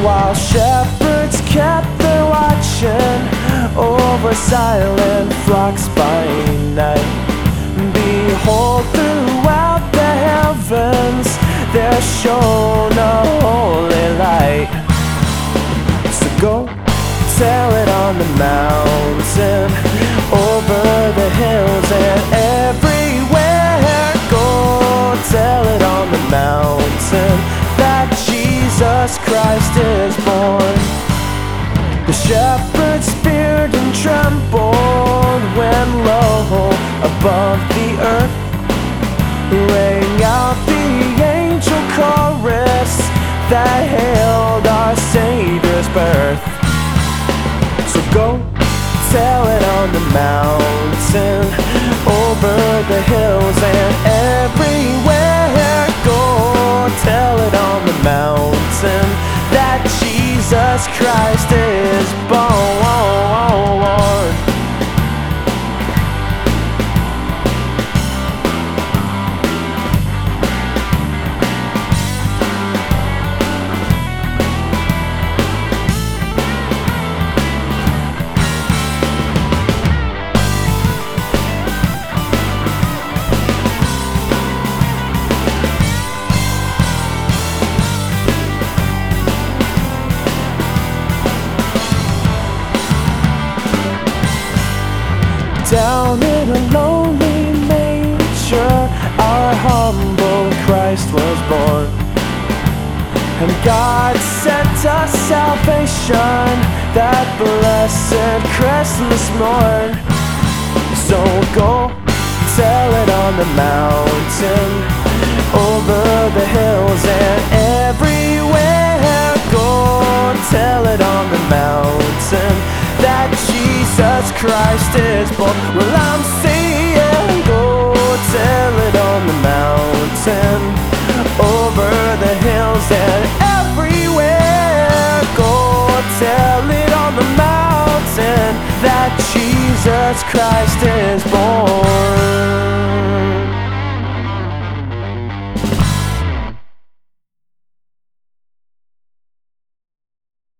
while shepherds kept their watching over silent flocks by night. Behold, throughout the heavens there shone a holy light. So go tell it on the mountain, over the hills and everywhere. Go tell it on the mountain that Jesus Christ is born. The shepherds feared and trembled when lo, above the earth rang out the angel chorus that hailed our Savior's birth. So go tell it on the mountain, over the hills and everywhere. Go tell it on the mountain that Jesus Christ is born. Down in a lonely manger, our humble Christ was born. And God sent us salvation that blessed Christmas morn. So go tell it on the mountain, over the hills and everywhere. Go tell it on the mountain that Jesus Christ is born. Well, I'm saying go tell it on the mountain, over the hills and everywhere. Go tell it on the mountain that Jesus Christ is born.